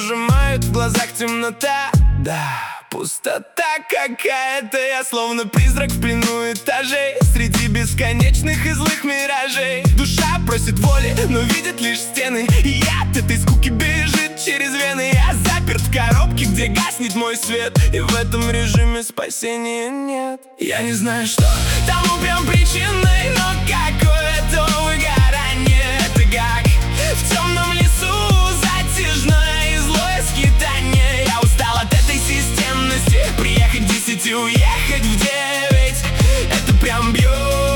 сжимают, в глазах темнота. Да, пустота какая-то, я словно призрак в плену этажей, среди бесконечных и злых миражей. Душа просит воли, но видит лишь стены, и яд этой скуки бежит через вены. Я заперт в коробке, где гаснет мой свет, и в этом режиме спасения нет. Я не знаю, что тому прям причиной, но какое-то выгорание. Это как в темном лесу затяжное и злое скитание. Я устал от этой системности, приехать в 10, уехать в 9. Это прям бьет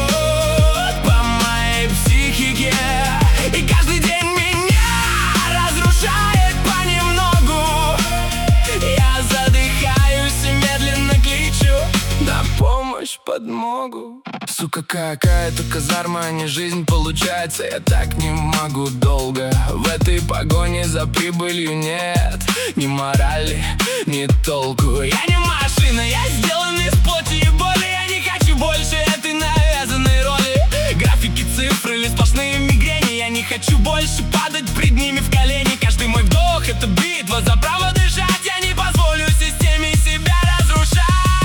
по моей психике, и каждый день меня разрушает понемногу. Я задыхаюсь и медленно кричу на помощь, подмогу. Сука, какая-то казарма, а не жизнь получается. Я так не могу долго. В этой погоне за прибылью нет ни морали, ни толку. Я не машина, я сделан из плоти и боли. Я не хочу больше этой навязанной роли. Графики, цифры или сплошные мигрени. Я не хочу больше падать пред ними в колени. Каждый мой вдох — это битва за право дышать. Я не позволю системе себя разрушать.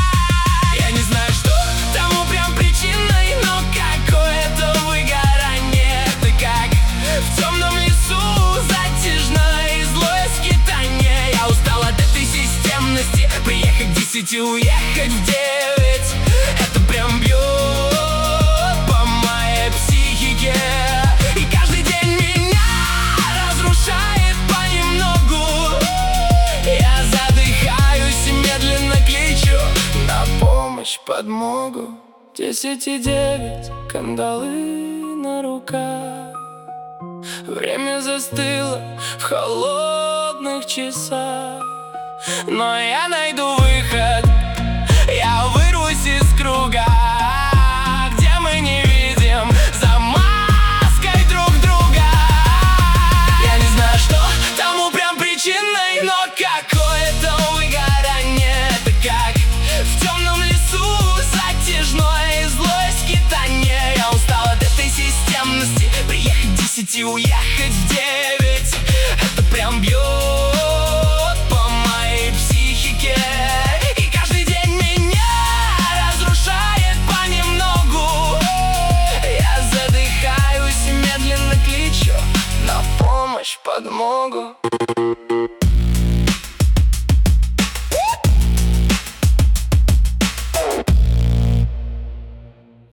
Я не знаю, что тому прям причиной, но какое-то выгорание. Это как в темном лесу затяжное и злое скитание. Я устал от этой системности, приехать в 10, уехать в 9. Это прям бьет по моей психике, и каждый день меня разрушает понемногу. Я задыхаюсь и медленно кричу на помощь, подмогу. 10 и 9, кандалы на руках. Время застыло в холодных часах, но я найду выход. Я вырвусь из круга, где мы не видим за маской друг друга. Я не знаю, что тому прям причиной, но какое-то выгорание. Это как в темном лесу затяжное и злое скитание. Я устал от этой системности, приехать в 10, уехать в